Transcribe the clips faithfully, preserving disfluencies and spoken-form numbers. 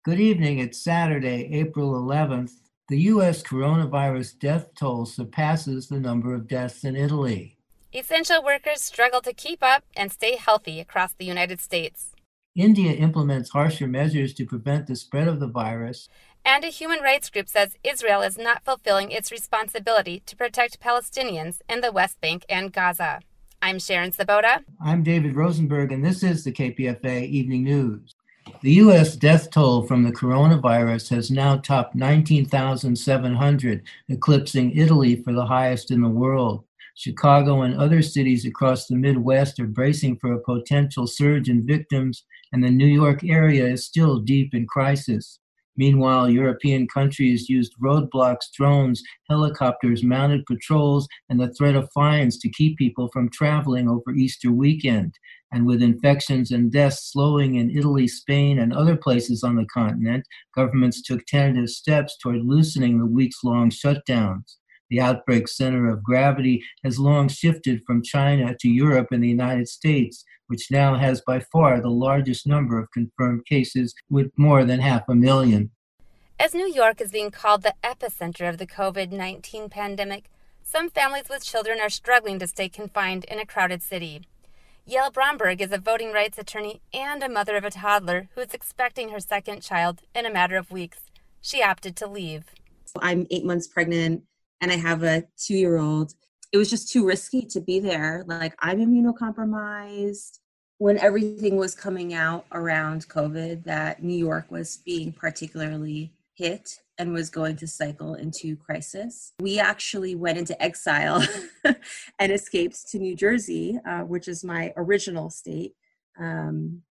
Good evening. It's Saturday, April eleventh. The U S coronavirus death toll surpasses the number of deaths in Italy. Essential workers struggle to keep up and stay healthy across the United States. India implements harsher measures to prevent the spread of the virus. And a human rights group says Israel is not fulfilling its responsibility to protect Palestinians in the West Bank and Gaza. I'm Sharon Sabota. I'm David Rosenberg, and this is the K P F A Evening News. The U S death toll from the coronavirus has now topped nineteen thousand seven hundred, eclipsing Italy for the highest in the world. Chicago and other cities across the Midwest are bracing for a potential surge in victims, and the New York area is still deep in crisis. Meanwhile, European countries used roadblocks, drones, helicopters, mounted patrols, and the threat of fines to keep people from traveling over Easter weekend. And with infections and deaths slowing in Italy, Spain, and other places on the continent, governments took tentative steps toward loosening the weeks-long shutdowns. The outbreak center of gravity has long shifted from China to Europe and the United States, which now has by far the largest number of confirmed cases, with more than half a million. As New York is being called the epicenter of the covid nineteen pandemic, some families with children are struggling to stay confined in a crowded city. Yael Bromberg is a voting rights attorney and a mother of a toddler who is expecting her second child in a matter of weeks. She opted to leave. I'm eight months pregnant and I have a two-year-old. It was just too risky to be there. Like, I'm immunocompromised. When everything was coming out around COVID, that New York was being particularly hit and was going to cycle into crisis, we actually went into exile and escaped to New Jersey, uh, which is my original state, um,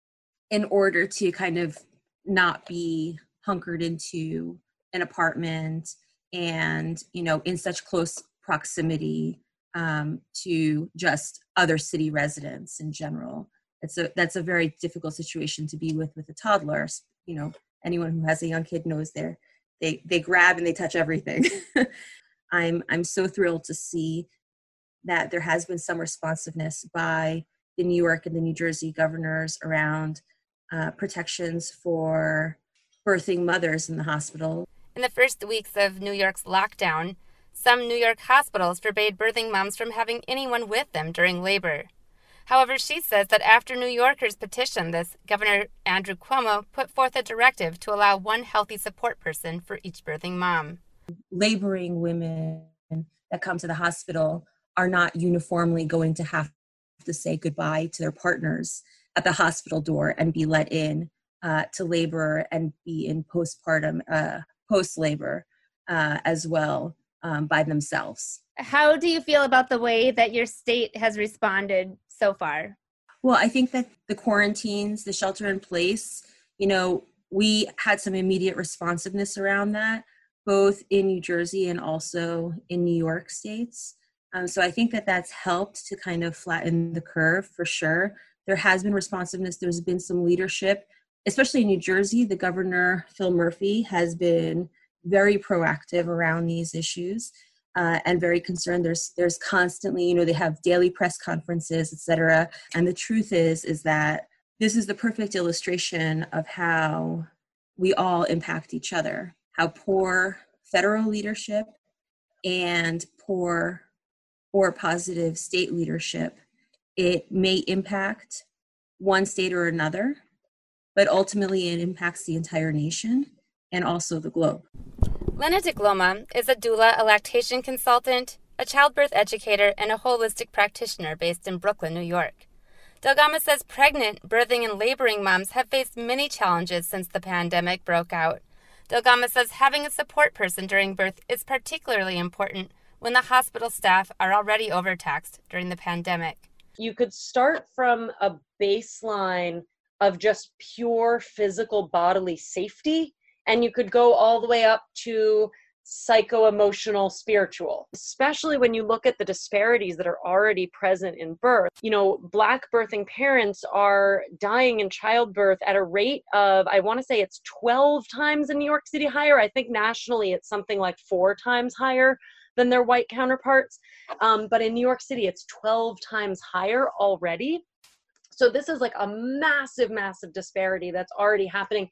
in order to kind of not be hunkered into an apartment and, you know, in such close proximity um, to just other city residents in general. It's a, that's a very difficult situation to be with with a toddler. You know, anyone who has a young kid knows they're, they they grab and they touch everything. I'm I'm so thrilled to see that there has been some responsiveness by the New York and the New Jersey governors around uh, protections for birthing mothers in the hospital. In the first weeks of New York's lockdown, some New York hospitals forbade birthing moms from having anyone with them during labor. However, she says that after New Yorkers petitioned this, Governor Andrew Cuomo put forth a directive to allow one healthy support person for each birthing mom. Laboring women that come to the hospital are not uniformly going to have to say goodbye to their partners at the hospital door and be let in uh, to labor and be in postpartum, uh, post-labor uh, as well um, by themselves. How do you feel about the way that your state has responded so far? Well, I think that the quarantines, the shelter in place, you know, we had some immediate responsiveness around that, both in New Jersey and also in New York states. Um, so I think that that's helped to kind of flatten the curve for sure. There has been responsiveness. There's been some leadership, especially in New Jersey. The governor, Phil Murphy, has been very proactive around these issues. Uh, and very concerned. There's there's constantly, you know, they have daily press conferences, et cetera. And the truth is, is that this is the perfect illustration of how we all impact each other, how poor federal leadership and poor or positive state leadership, it may impact one state or another, but ultimately it impacts the entire nation and also the globe. Lena DeGloma is a doula, a lactation consultant, a childbirth educator, and a holistic practitioner based in Brooklyn, New York. DeGloma says pregnant, birthing, and laboring moms have faced many challenges since the pandemic broke out. DeGloma says having a support person during birth is particularly important when the hospital staff are already overtaxed during the pandemic. You could start from a baseline of just pure physical bodily safety, and you could go all the way up to psycho-emotional, spiritual, especially when you look at the disparities that are already present in birth. You know, Black birthing parents are dying in childbirth at a rate of, I want to say it's twelve times in New York City higher. I think nationally it's something like four times higher than their white counterparts. Um, but in New York City, it's twelve times higher already. So this is like a massive, massive disparity that's already happening.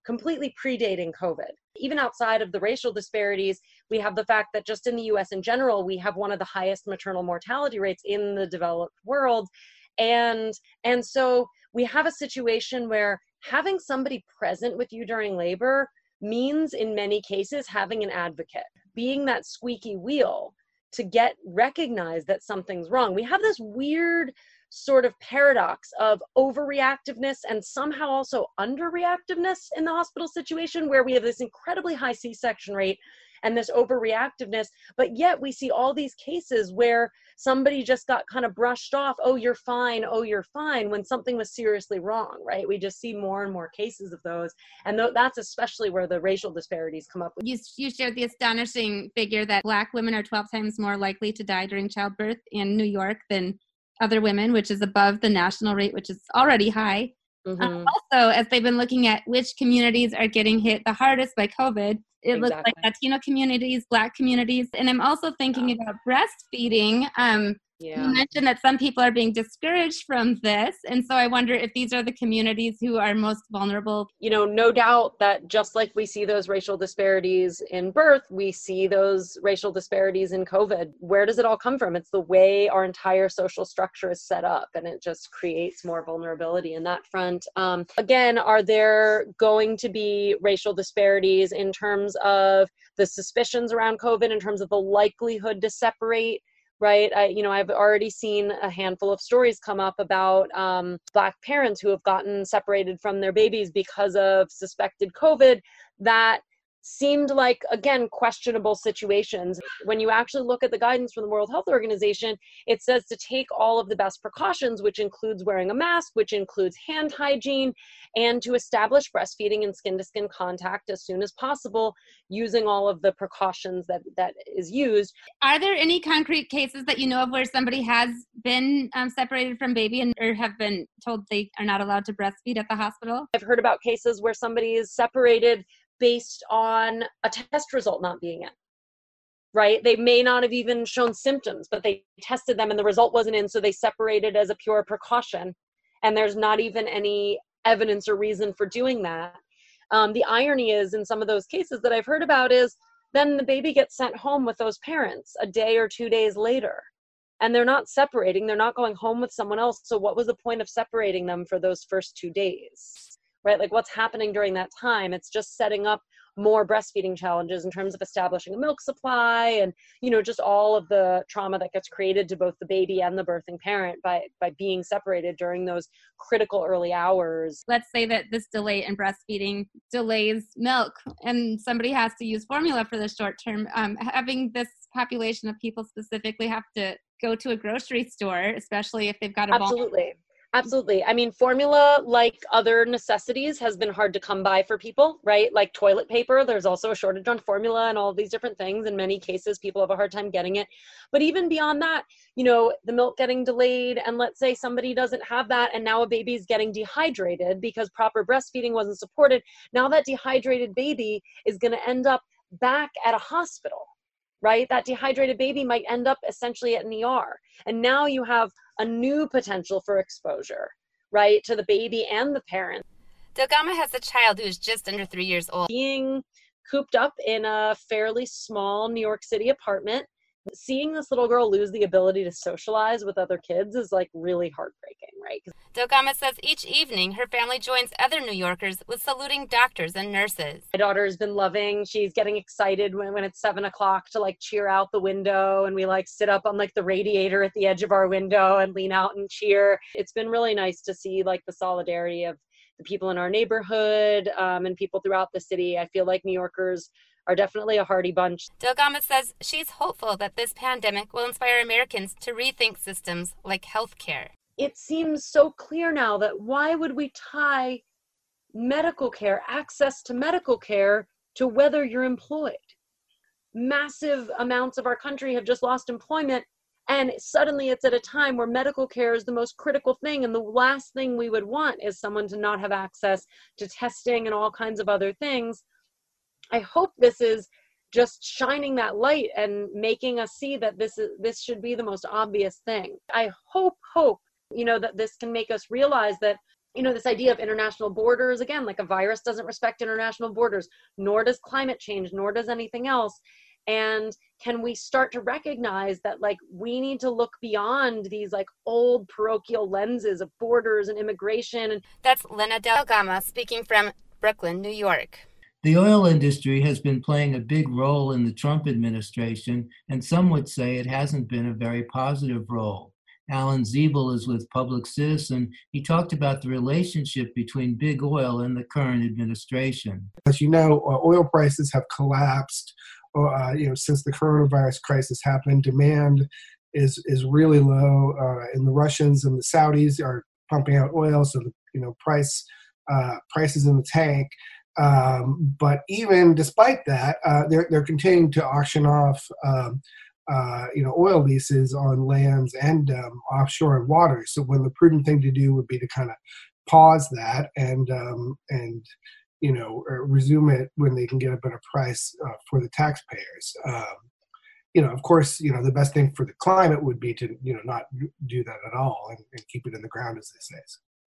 completely predating COVID. Even outside of the racial disparities, we have the fact that just in the U S in general, we have one of the highest maternal mortality rates in the developed world. And, and so we have a situation where having somebody present with you during labor means in many cases having an advocate, being that squeaky wheel to get recognized that something's wrong. We have this weird sort of paradox of overreactiveness and somehow also underreactiveness in the hospital situation, where we have this incredibly high C-section rate and this overreactiveness, but yet we see all these cases where somebody just got kind of brushed off, oh, you're fine, oh, you're fine, when something was seriously wrong, right? We just see more and more cases of those. And th- that's especially where the racial disparities come up. You, you shared the astonishing figure that Black women are twelve times more likely to die during childbirth in New York than other women, which is above the national rate, which is already high. Mm-hmm. Um, also, as they've been looking at which communities are getting hit the hardest by COVID, it exactly. looks like Latino communities, Black communities. And I'm also thinking yeah. about breastfeeding. Um, yeah. You mentioned that some people are being discouraged from this. And so I wonder if these are the communities who are most vulnerable. You know, no doubt that just like we see those racial disparities in birth, we see those racial disparities in COVID. Where does it all come from? It's the way our entire social structure is set up, and it just creates more vulnerability in that front. Um, again, are there going to be racial disparities in terms of the suspicions around COVID, in terms of the likelihood to separate? Right. I, you know, I've already seen a handful of stories come up about um, Black parents who have gotten separated from their babies because of suspected COVID that seemed like, again, questionable situations. When you actually look at the guidance from the World Health Organization, it says to take all of the best precautions, which includes wearing a mask, which includes hand hygiene, and to establish breastfeeding and skin-to-skin contact as soon as possible, using all of the precautions that, that is used. Are there any concrete cases that you know of where somebody has been um, separated from baby and or have been told they are not allowed to breastfeed at the hospital? I've heard about cases where somebody is separated based on a test result not being in, right? They may not have even shown symptoms, but they tested them and the result wasn't in, so they separated as a pure precaution. And there's not even any evidence or reason for doing that. Um, the irony is, in some of those cases that I've heard about, is then the baby gets sent home with those parents a day or two days later. And they're not separating, they're not going home with someone else. So what was the point of separating them for those first two days? Right? Like, what's happening during that time? It's just setting up more breastfeeding challenges in terms of establishing a milk supply and, you know, just all of the trauma that gets created to both the baby and the birthing parent by, by being separated during those critical early hours. Let's say that this delay in breastfeeding delays milk and somebody has to use formula for the short term. Um, having this population of people specifically have to go to a grocery store, especially if they've got a Absolutely. Absolutely. I mean, formula, like other necessities, has been hard to come by for people, right? Like toilet paper, there's also a shortage on formula and all of these different things. In many cases, people have a hard time getting it. But even beyond that, you know, the milk getting delayed, and let's say somebody doesn't have that, and now a baby's getting dehydrated because proper breastfeeding wasn't supported. Now that dehydrated baby is going to end up back at a hospital, right? That dehydrated baby might end up essentially at an E R. And now you have a new potential for exposure, right, to the baby and the parent. Delgama has a child who is just under three years old. Being cooped up in a fairly small New York City apartment, seeing this little girl lose the ability to socialize with other kids is like really heartbreaking, right? Delgama says each evening her family joins other New Yorkers with saluting doctors and nurses. My daughter has been loving, she's getting excited when, when it's seven o'clock to like cheer out the window, and we like sit up on like the radiator at the edge of our window and lean out and cheer. It's been really nice to see like the solidarity of the people in our neighborhood um, and people throughout the city. I feel like New Yorkers are definitely a hardy bunch. Delgama says she's hopeful that this pandemic will inspire Americans to rethink systems like healthcare. It seems so clear now that why would we tie medical care, access to medical care, to whether you're employed? Massive amounts of our country have just lost employment, and suddenly it's at a time where medical care is the most critical thing, and the last thing we would want is someone to not have access to testing and all kinds of other things. I hope this is just shining that light and making us see that this is this should be the most obvious thing. I hope, hope, you know, that this can make us realize that you know, this idea of international borders, again, like a virus doesn't respect international borders, nor does climate change, nor does anything else. And can we start to recognize that, like, we need to look beyond these like old parochial lenses of borders and immigration? And that's Lena Del Gama speaking from Brooklyn, New York. The oil industry has been playing a big role in the Trump administration, and some would say it hasn't been a very positive role. Alan Ziebel is with Public Citizen. He talked about the relationship between big oil and the current administration. As you know, uh, oil prices have collapsed. Uh, you know, since the coronavirus crisis happened, demand is is really low, uh, and the Russians and the Saudis are pumping out oil, so the you know price uh, prices in the tank. Um, but even despite that, uh, they're they're continuing to auction off um, uh, you know oil leases on lands and um, offshore and waters. So when the prudent thing to do would be to kind of pause that and um, and you know, resume it when they can get a better price uh, for the taxpayers. Um, you know, of course, you know, the best thing for the climate would be to, you know, not do that at all and, and keep it in the ground, as they say.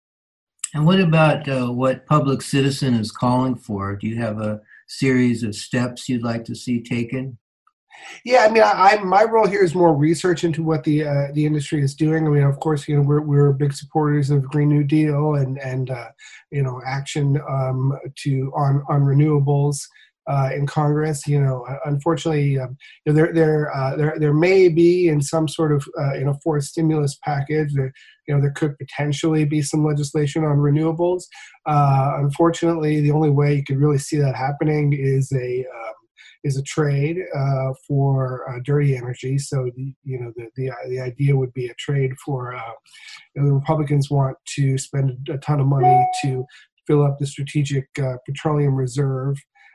And what about uh, what Public Citizen is calling for? Do you have a series of steps you'd like to see taken? Yeah, I mean, I, I my role here is more research into what the uh, the industry is doing. I mean, of course, you know, we're we're big supporters of Green New Deal and and uh, you know action um, to on on renewables uh, in Congress. You know, unfortunately, um, you know, there there uh, there there may be in some sort of uh, you know forced stimulus package. There, you know, there could potentially be some legislation on renewables. Uh, unfortunately, the only way you could really see that happening is a um, is a trade uh, for uh, dirty energy. So, the, you know, the, the the idea would be a trade for, uh, you know, the Republicans want to spend a ton of money to fill up the strategic uh, petroleum reserve.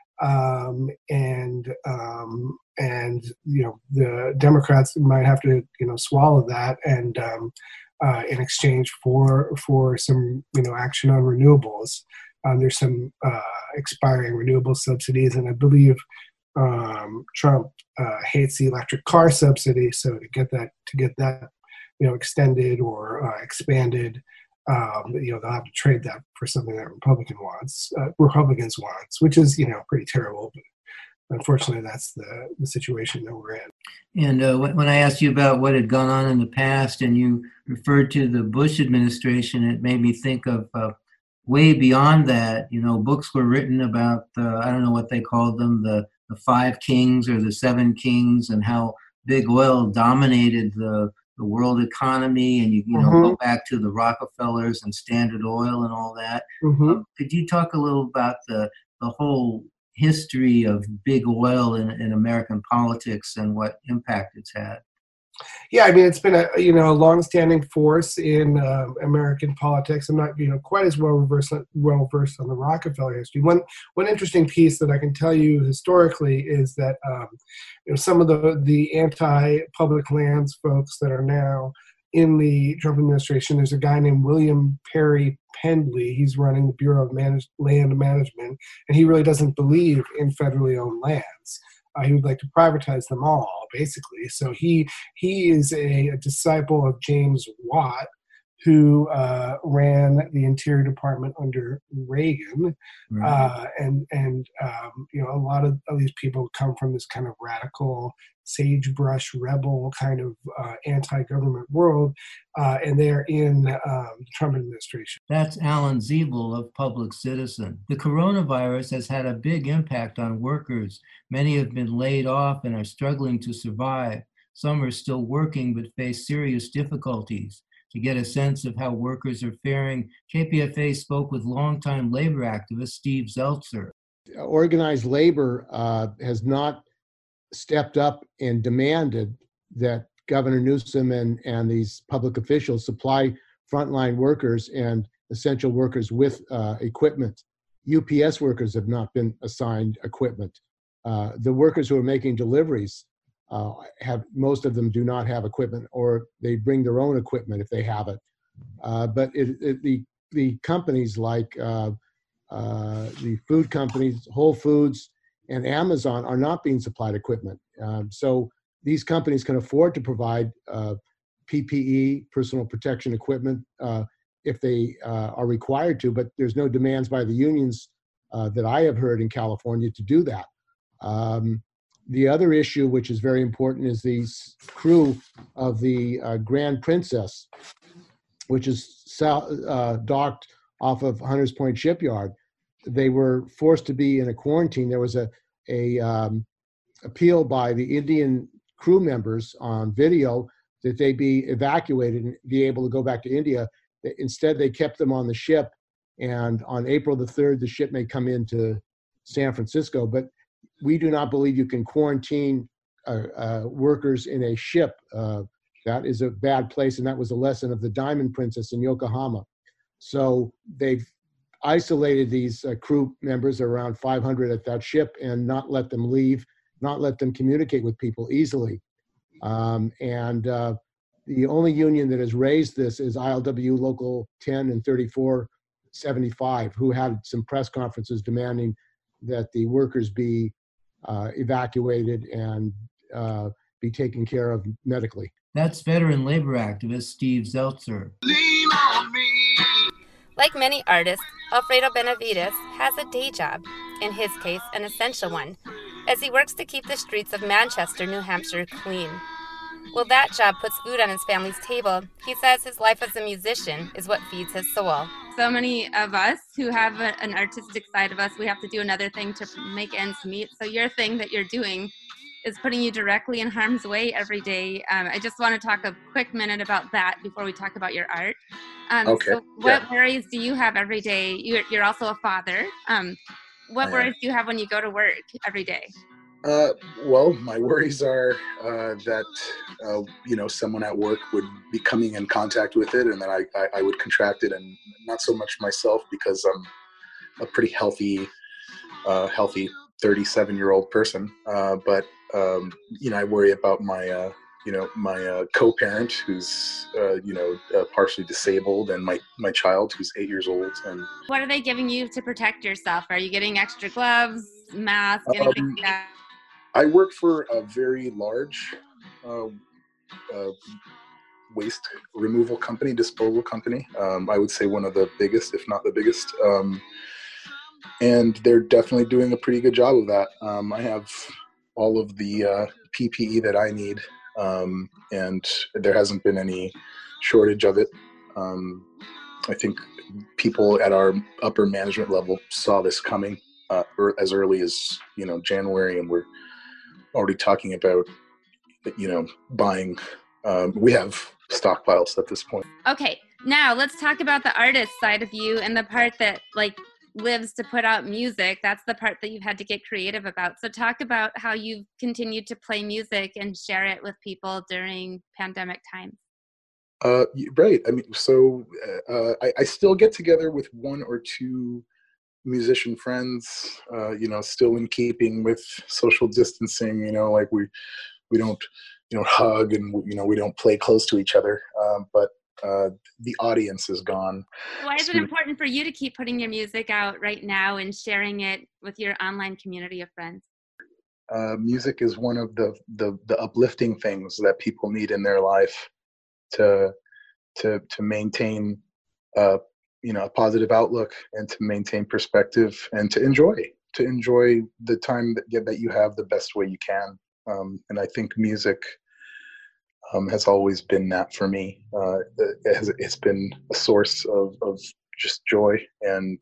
Um, and, um, and, you know, the Democrats might have to, you know, swallow that and um, uh, in exchange for, for some, you know, action on renewables. Um, there's some uh, expiring renewable subsidies, and I believe Um, Trump uh, hates the electric car subsidy, so to get that to get that you know extended or uh, expanded, um, you know they'll have to trade that for something that Republican wants, uh, Republicans wants, which is you know pretty terrible. But unfortunately, that's the the situation that we're in. And uh, when I asked you about what had gone on in the past, and you referred to the Bush administration, it made me think of. Uh, way beyond that, you know, books were written about, uh, I don't know what they called them, the, the five kings or the seven kings, and how big oil dominated the, the world economy. And you, you know, mm-hmm. go back to the Rockefellers and Standard Oil and all that. Mm-hmm. Um, could you talk a little about the, the whole history of big oil in, in American politics and what impact it's had? Yeah, I mean, it's been a you know a longstanding force in uh, American politics. I'm not you know quite as well versed well versed on the Rockefeller history. One one interesting piece that I can tell you historically is that um, you know some of the the anti-public lands folks that are now in the Trump administration. There's a guy named William Perry Pendley. He's running the Bureau of Manage- Land Management, and he really doesn't believe in federally owned lands. Uh, he would like to privatize them all, basically. So he he is a, a disciple of James Watt, who uh, ran the Interior Department under Reagan, Right. uh, and and um, you know a lot of, of these people come from this kind of radical sagebrush rebel kind of uh, anti-government world, uh, and they're in um, the Trump administration. That's Alan Ziebel of Public Citizen. The coronavirus has had a big impact on workers. Many have been laid off and are struggling to survive. Some are still working but face serious difficulties. To get a sense of how workers are faring, K P F A spoke with longtime labor activist Steve Zeltzer. Organized labor uh, has not stepped up and demanded that Governor Newsom and, and these public officials supply frontline workers and essential workers with uh, equipment. U P S workers have not been assigned equipment. Uh, the workers who are making deliveries uh, have, most of them do not have equipment, or they bring their own equipment if they have it. Uh, but it, it, the the companies like uh, uh, the food companies, Whole Foods, and Amazon are not being supplied equipment. Um, so these companies can afford to provide uh, P P E, personal protection equipment, uh, if they uh, are required to, but there's no demands by the unions uh, that I have heard in California to do that. Um, the other issue, which is very important, is the crew of the uh, Grand Princess, which is sou- uh, docked off of Hunters Point Shipyard. They were forced to be in a quarantine. There was a, a um, appeal by the Indian crew members on video that they be evacuated and be able to go back to India. Instead, they kept them on the ship, and on April the third, the ship may come into San Francisco. But we do not believe you can quarantine uh, uh, workers in a ship. Uh, that is a bad place, and that was a lesson of the Diamond Princess in Yokohama. So they've isolated these uh, crew members, around five hundred at that ship, and not let them leave, not let them communicate with people easily. Um, and uh, the only union that has raised this is I L W Local ten and thirty-four seventy-five, who had some press conferences demanding that the workers be uh, evacuated and uh, be taken care of medically. That's veteran labor activist Steve Zeltzer. Like many artists, Alfredo Benavides has a day job, in his case, an essential one, as he works to keep the streets of Manchester, New Hampshire clean. While that job puts food on his family's table, he says his life as a musician is what feeds his soul. So many of us who have a, an artistic side of us, we have to do another thing to make ends meet. So your thing that you're doing is putting you directly in harm's way every day. Um, I just want to talk a quick minute about that before we talk about your art. Um, okay. So what yeah. worries do you have every day? You're, you're also a father. Um, what worries do you have when you go to work every day? Uh, well, my worries are uh, that, uh, you know, someone at work would be coming in contact with it, and then I, I, I would contract it, and not so much myself because I'm a pretty healthy, uh, healthy thirty-seven-year-old person. Uh, but, um, you know, I worry about my, uh, you know, my uh, co-parent who's, uh, you know, uh, partially disabled, and my, my child who's eight years old. And what are they giving you to protect yourself? Are you getting extra gloves, masks, anything um, like that? I work for a very large uh, uh, waste removal company, disposal company. Um, I would say one of the biggest, if not the biggest. Um, and they're definitely doing a pretty good job of that. Um, I have all of the uh, P P E that I need, um, and there hasn't been any shortage of it. Um, I think people at our upper management level saw this coming uh, as early as, you know, January, and we're already talking about, you know, buying. Um, we have stockpiles at this point. Okay, now let's talk about the artist side of you and the part that like lives to put out music. That's the part that you've had to get creative about. So talk about how you've continued to play music and share it with people during pandemic times. Uh, right. I mean, so uh, I, I still get together with one or two musician friends, uh, you know, still in keeping with social distancing, you know, like we, we don't, you know, hug, and, you know, we don't play close to each other. Um, but uh, the audience is gone. Why is so, it important for you to keep putting your music out right now and sharing it with your online community of friends? Uh, music is one of the, the, the uplifting things that people need in their life to, to, to maintain, uh, you know, a positive outlook, and to maintain perspective, and to enjoy, to enjoy the time that, that you have the best way you can. Um, and I think music um, has always been that for me. Uh, it has, it's been a source of, of just joy and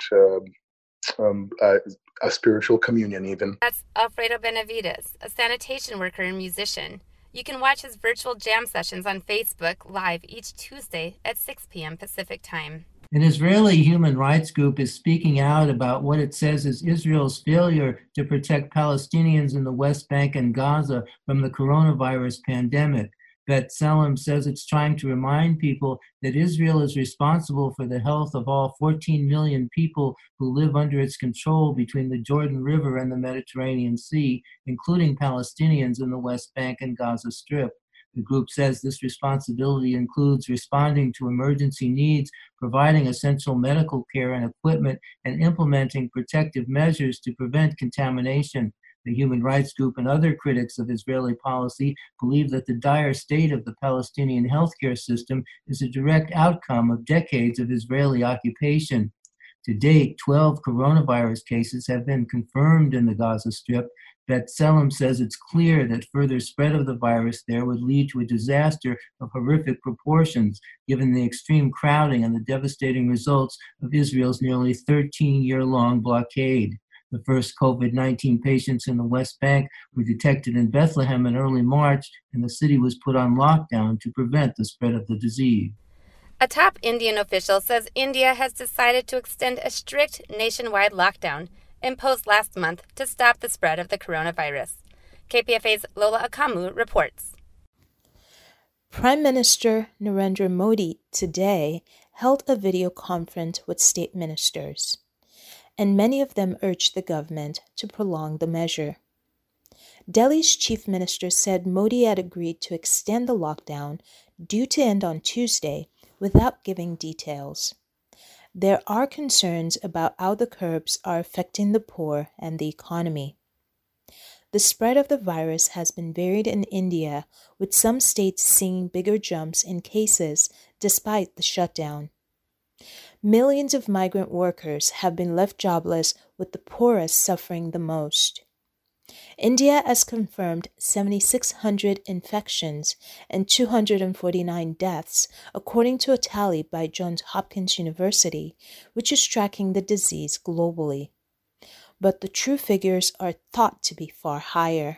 um, um, uh, a spiritual communion even. That's Alfredo Benavides, a sanitation worker and musician. You can watch his virtual jam sessions on Facebook Live each Tuesday at six p.m. Pacific Time. An Israeli human rights group is speaking out about what it says is Israel's failure to protect Palestinians in the West Bank and Gaza from the coronavirus pandemic. B'Tselem says it's trying to remind people that Israel is responsible for the health of all fourteen million people who live under its control between the Jordan River and the Mediterranean Sea, including Palestinians in the West Bank and Gaza Strip. The group says this responsibility includes responding to emergency needs, providing essential medical care and equipment, and implementing protective measures to prevent contamination. The human rights group and other critics of Israeli policy believe that the dire state of the Palestinian healthcare system is a direct outcome of decades of Israeli occupation. To date, twelve coronavirus cases have been confirmed in the Gaza Strip. B'Tselem says it's clear that further spread of the virus there would lead to a disaster of horrific proportions, given the extreme crowding and the devastating results of Israel's nearly thirteen-year-long blockade. The first COVID nineteen patients in the West Bank were detected in Bethlehem in early March, and the city was put on lockdown to prevent the spread of the disease. A top Indian official says India has decided to extend a strict nationwide lockdown imposed last month to stop the spread of the coronavirus. K P F A's Lola Akamu reports. Prime Minister Narendra Modi today held a video conference with state ministers, and many of them urged the government to prolong the measure. Delhi's chief minister said Modi had agreed to extend the lockdown due to end on Tuesday without giving details. There are concerns about how the curbs are affecting the poor and the economy. The spread of the virus has been varied in India, with some states seeing bigger jumps in cases despite the shutdown. Millions of migrant workers have been left jobless, with the poorest suffering the most. India has confirmed seven thousand six hundred infections and two hundred forty-nine deaths, according to a tally by Johns Hopkins University, which is tracking the disease globally. But the true figures are thought to be far higher.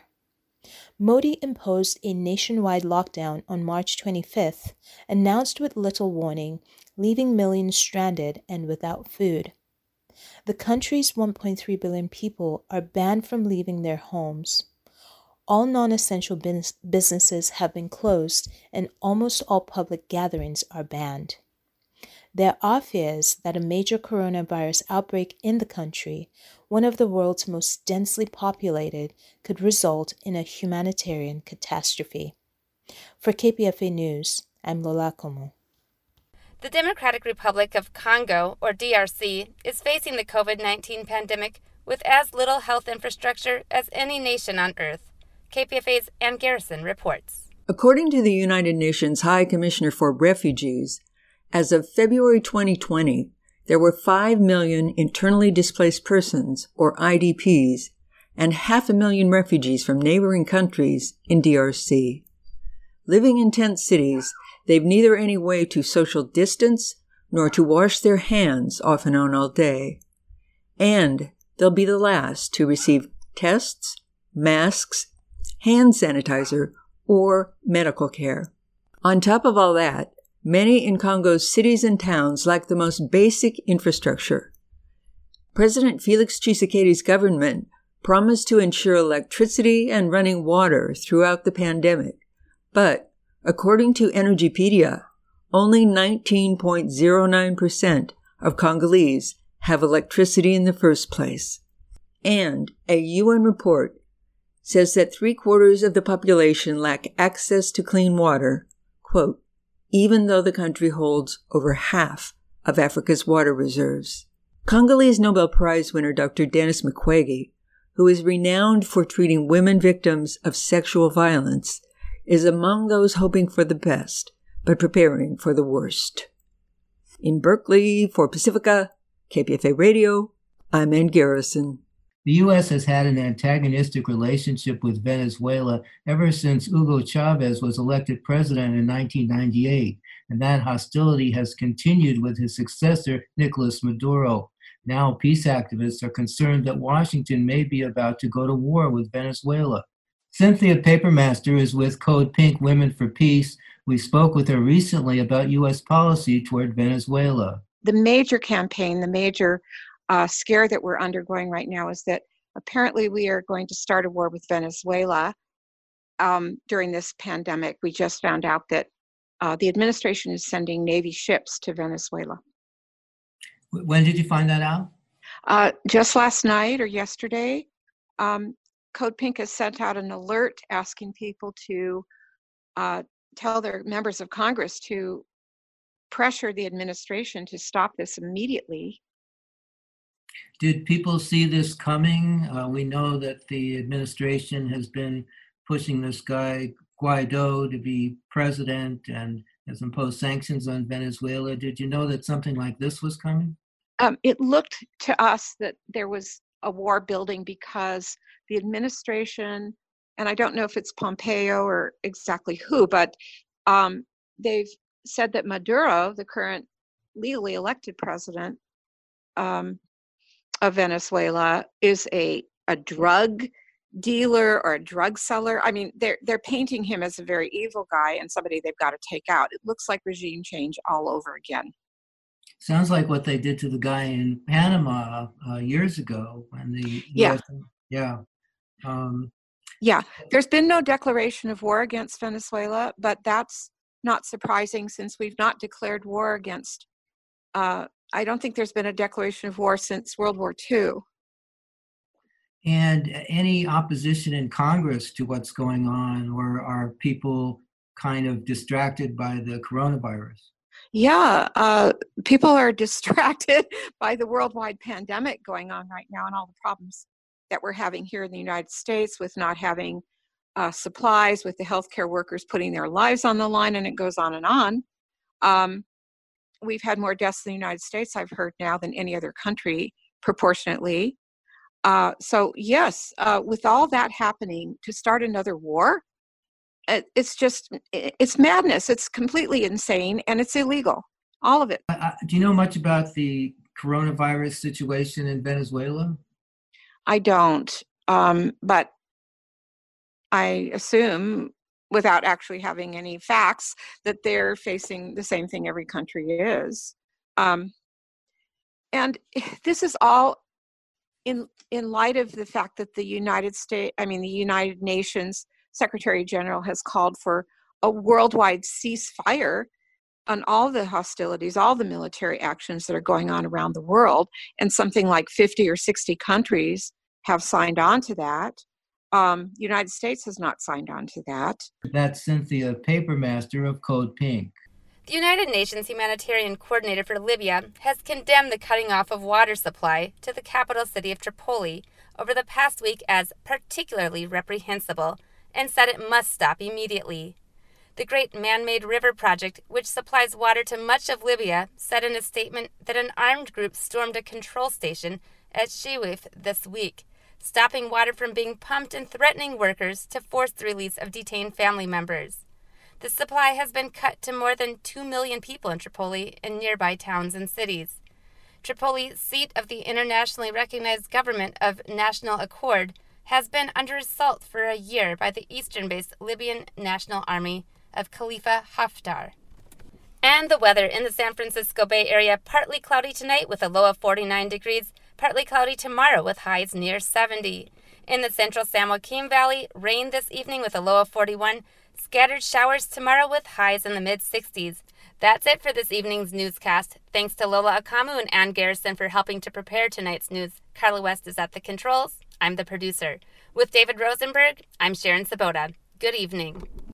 Modi imposed a nationwide lockdown on March twenty-fifth, announced with little warning, leaving millions stranded and without food. The country's one point three billion people are banned from leaving their homes. All non-essential businesses have been closed, and almost all public gatherings are banned. There are fears that a major coronavirus outbreak in the country, one of the world's most densely populated, could result in a humanitarian catastrophe. For K P F A News, I'm Lola Akamu. The Democratic Republic of Congo, or D R C, is facing the COVID nineteen pandemic with as little health infrastructure as any nation on Earth. K P F A's Ann Garrison reports. According to the United Nations High Commissioner for Refugees, as of February twenty twenty, there were five million internally displaced persons, or I D Ps, and half a million refugees from neighboring countries in D R C. Living in tent cities, they've neither any way to social distance nor to wash their hands off and on all day. And they'll be the last to receive tests, masks, hand sanitizer, or medical care. On top of all that, many in Congo's cities and towns lack the most basic infrastructure. President Felix Tshisekedi's government promised to ensure electricity and running water throughout the pandemic, but according to Energypedia, only nineteen point zero nine percent of Congolese have electricity in the first place. And a U N report says that three-quarters of the population lack access to clean water, quote, even though the country holds over half of Africa's water reserves. Congolese Nobel Prize winner Doctor Denis Mukwege, who is renowned for treating women victims of sexual violence, is among those hoping for the best, but preparing for the worst. In Berkeley, for Pacifica, K P F A Radio, I'm Ann Garrison. The U S has had an antagonistic relationship with Venezuela ever since Hugo Chavez was elected president in nineteen ninety-eight, and that hostility has continued with his successor, Nicolas Maduro. Now, peace activists are concerned that Washington may be about to go to war with Venezuela. Cynthia Papermaster is with Code Pink Women for Peace. We spoke with her recently about U S policy toward Venezuela. The major campaign, the major uh, scare that we're undergoing right now is that apparently we are going to start a war with Venezuela um, during this pandemic. We just found out that uh, the administration is sending Navy ships to Venezuela. When did you find that out? Uh, just last night or yesterday. Um, Code Pink has sent out an alert asking people to uh, tell their members of Congress to pressure the administration to stop this immediately. Did people see this coming? Uh, we know that the administration has been pushing this guy, Guaido, to be president and has imposed sanctions on Venezuela. Did you know that something like this was coming? Um, it looked to us that there was a war building because the administration, and I don't know if it's Pompeo or exactly who, but um, they've said that Maduro, the current legally elected president um, of Venezuela, is a, a drug dealer or a drug seller. I mean, they're they're painting him as a very evil guy and somebody they've got to take out. It looks like regime change all over again. Sounds like what they did to the guy in Panama uh, years ago when the Yeah. U S yeah. Um, Yeah, there's been no declaration of war against Venezuela, but that's not surprising since we've not declared war against, uh, I don't think there's been a declaration of war since World War Two. and any opposition in Congress to what's going on, or are people kind of distracted by the coronavirus? Yeah, uh, people are distracted by the worldwide pandemic going on right now and all the problems that we're having here in the United States with not having uh, supplies, with the healthcare workers putting their lives on the line, and it goes on and on. Um, we've had more deaths in the United States, I've heard now, than any other country proportionately. Uh, so yes, uh, with all that happening, to start another war, it, it's just, it, it's madness. It's completely insane and it's illegal. All of it. Uh, do you know much about the coronavirus situation in Venezuela? I don't, um, but I assume, without actually having any facts, that they're facing the same thing every country is. Um, and this is all in in light of the fact that the United States, I mean, the United Nations Secretary General has called for a worldwide ceasefire on all the hostilities, all the military actions that are going on around the world, and something like fifty or sixty countries have signed on to that. Um, the United States has not signed on to that. That's Cynthia Papermaster of Code Pink. The United Nations Humanitarian Coordinator for Libya has condemned the cutting off of water supply to the capital city of Tripoli over the past week as particularly reprehensible and said it must stop immediately. The Great Man-Made River Project, which supplies water to much of Libya, said in a statement that an armed group stormed a control station at Shiwif this week, stopping water from being pumped and threatening workers to force the release of detained family members. The supply has been cut to more than two million people in Tripoli and nearby towns and cities. Tripoli, seat of the internationally recognized government of National Accord, has been under assault for a year by the eastern-based Libyan National Army of Khalifa Haftar. And the weather in the San Francisco Bay Area, partly cloudy tonight with a low of forty-nine degrees, partly cloudy tomorrow with highs near seventy. In the central San Joaquin Valley, rain this evening with a low of forty-one, scattered showers tomorrow with highs in the mid-sixties. That's it for this evening's newscast. Thanks to Lola Akamu and Ann Garrison for helping to prepare tonight's news. Carla West is at the controls. I'm the producer. With David Rosenberg, I'm Sharon Sabota. Good evening.